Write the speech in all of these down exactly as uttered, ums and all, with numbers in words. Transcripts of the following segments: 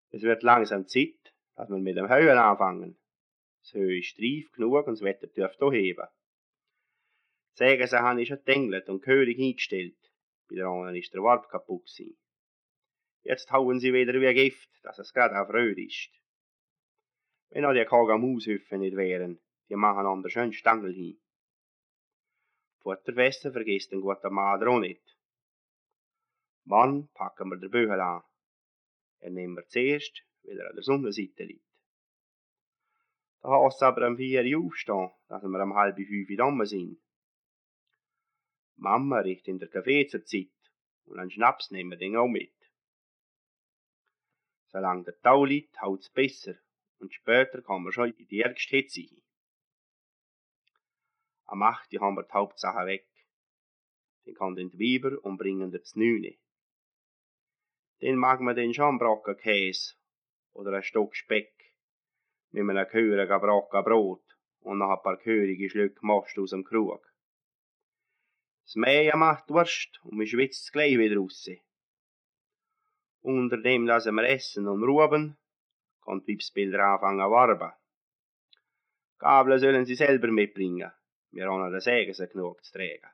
Es wird langsam Zeit, dass wir mit dem Heuen anfangen. Das Heu ist reif genug und das Wetter dürfte auch heben. Sagen sie, habe ich schon gedengelt und gehörig eingestellt. Bei der anderen ist der Warp kaputt gewesen. Jetzt hauen sie wieder wie Gift, dass es gerade auf Röd ist. Wenn auch die Kagamaushüpfen nicht wären, die machen an der schönen Stangel hin. Futterfesten vergisst den guten Mann auch nicht. Mann packen wir den Bügel an. Er nehmen wir zuerst, weil er an der Sonnenseite liegt. Da hast du aber um vier Uhr aufstehen, dass wir um halb fünf Uhr sind. Mama riecht in der Kaffee zur Zeit und einen Schnaps nehmen wir den auch mit. Solange der Tau liegt, haut es besser und später kann man schon in die ärgste Hitze hin. Am acht Uhr haben wir die Hauptsache weg. Dann kann den die Weiber und bringen das Neune. Dann mag man den schon einen Brocken Käse oder ein Stück Speck mit einem gehörigen Brocken Brot und noch ein paar gehörige Schlücke Most aus dem Krug. Das Mähen macht Durst und man schwitzt gleich wieder raus. Unter dem, dass wir essen und ruhen, kann die Weibsbilder anfangen zu warben. Gabeln sollen sie selber mitbringen. Wir haben den Sägen sie genug zu tragen.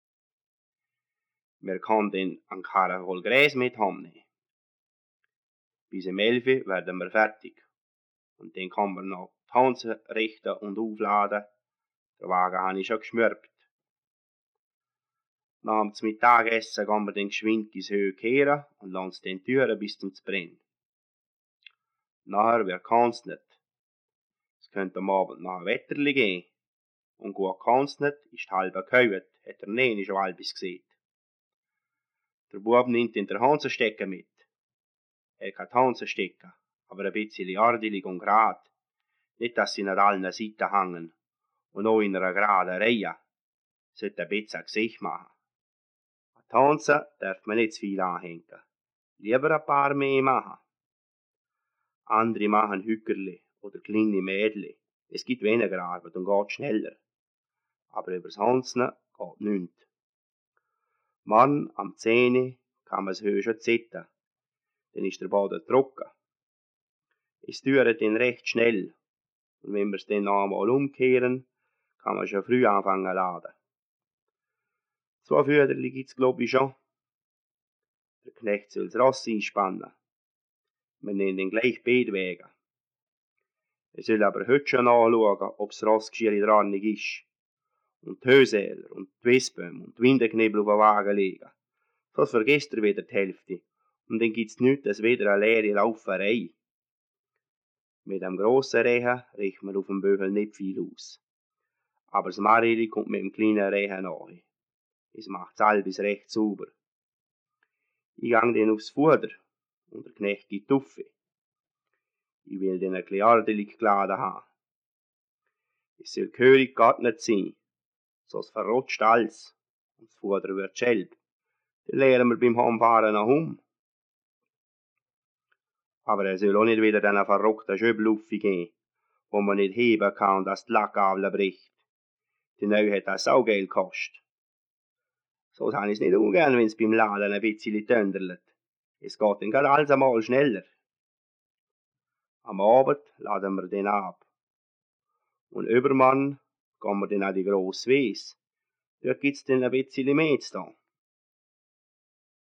Wir können dann einen Karren voll Gräs mit haben. Bis um elf Uhr werden wir fertig. Und dann kann man noch die Hansen richten und aufladen. Den Wagen habe ich schon geschmürbt. Nach dem Mittagessen gehen wir dann geschwind ins Heu kehren und lassen es dann Türen bis zum Brennen. Nachher, wer kann's nicht. Es könnte am Abend noch ein Wetterli gehen. Und gut kann's nicht, ist halb gehauet, hat er nie schon halbis gesehen. Der Bub nimmt in der Hansenstecker mit. Er kann die Hansen stecken, aber ein bisschen ardelig und grad. Nicht, dass sie nach allen Seiten hängen. Und auch in einer geraden Reihe. Sollte ein bisschen ein Gesicht machen. An die Hansen darf man nicht zu viel anhängen. Lieber ein paar mehr machen. Andere machen Hückerli oder kleine Mädchen. Es gibt weniger Arbeit und geht schneller. Aber übers Hansen geht nichts. Mann, am zehn kann man das Heu schon zitten. Dann ist der Boden trocken. Es dauert dann recht schnell. Und wenn wir es dann noch einmal umkehren, kann man schon früh anfangen zu laden. Zwei Füderli gibt's glaub ich schon. Der Knecht soll das Ross einspannen. Wir nehmen den gleich beide Wege. Er soll aber heute schon anschauen, ob das Ross geschirr dran ist. Und die Hösäler und die Wespen und die Windenknebel auf den Wagen legen. Sonst vergisst er wieder die Hälfte. Und dann gibt's nichts als wieder eine leere Lauferei. Mit einem grossen Rehen riecht man auf dem Böhel nicht viel aus. Aber das Marili kommt mit dem kleinen Rehen nahe. Es macht alles recht sauber. Ich gang dann aufs Fuder und der Knecht gibt Tuffe. Ich will den ein bisschen ordentlich geladen haben. Es soll gehörig geordnet sein, sonst verrutscht alles und das Fuder wird schelb. Dann leeren wir beim Heimfahren noch um. Aber er soll auch nicht wieder den verrückten Schöbel aufgehen, wo man nicht heben kann, dass die Lackgabel bricht. Die neue hat das Saugeld gekostet. So habe ich es nicht ungern, wenn es beim Laden ein bisschen tönderlet. Es geht dann gerade alles einmal schneller. Am Abend laden wir den ab. Und übermorgen gehen wir dann an die grosse Wies. Dort gibt's dann ein bisschen mehr zu tun.